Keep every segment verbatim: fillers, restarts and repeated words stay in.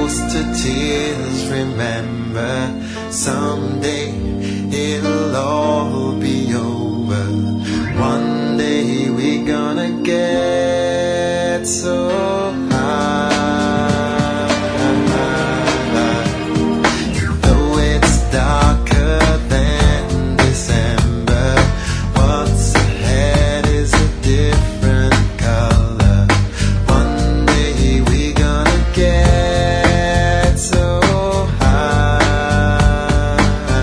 close to tears. Remember, someday it'll all be over. One day we're gonna get so high. Though it's darker than December, what's ahead is a different color. One day we're gonna get so high.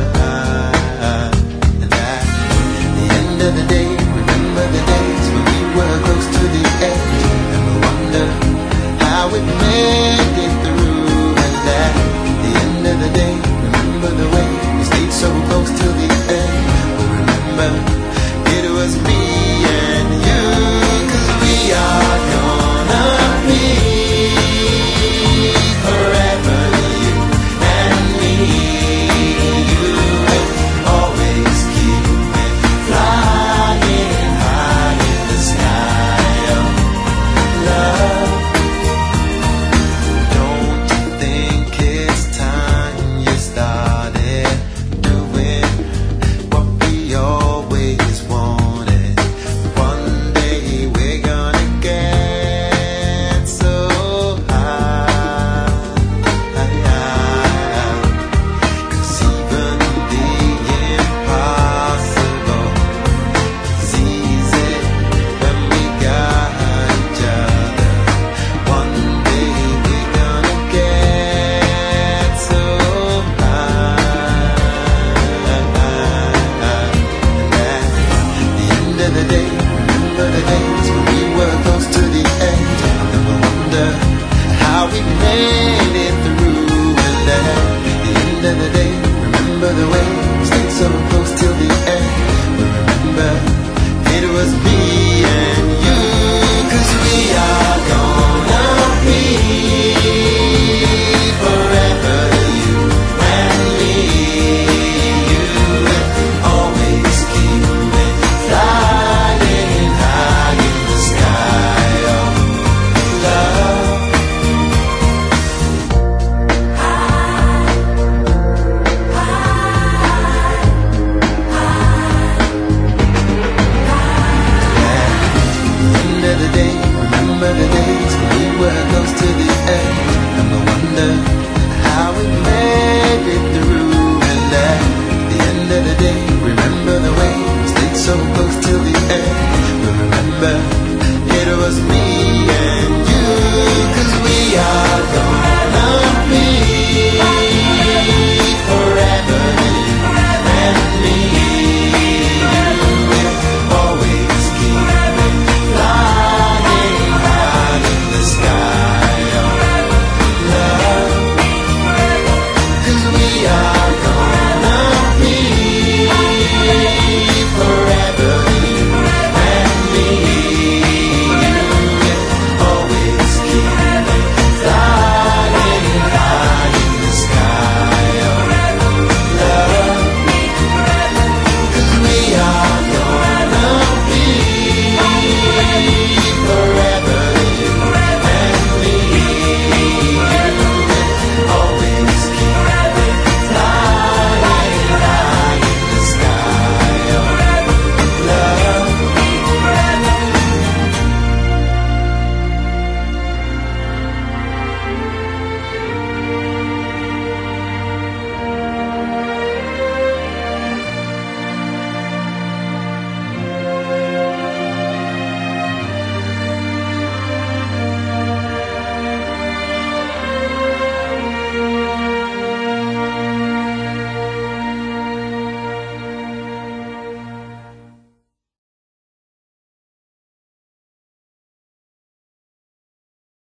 And at the end of the day, remember the days when we were close to the edge, and we wonder how we made it through. And at the end of the day, remember the way we stayed so close till the end. We remember it was me and you, 'cause we are gonna be forever, you and me. You will always keep me flying high in the sky of love. Don't you think it's time you started doing what we always wanted? One day we're gonna get so high. 'Cause even the impossible is easy when we got each other. One day we're gonna get so high. And at the end of the day, remember the days when we were close to the edge, and then we wonder how we made it through. And at the end of the day, remember the way we stayed so close till the end. We remember it was me and you, 'cause we are gonna be forever, you and me. You will always keep me flying high in the sky of love. At the end of the day, remember the days when we were close to the edge, and we wonder how we made it through. And at the end of the day, remember the way we stayed so close till the end. We remember it was me and you, 'cause we are gonna be forever, you and me. You will always keep me flying high in the sky of love, 'cause we are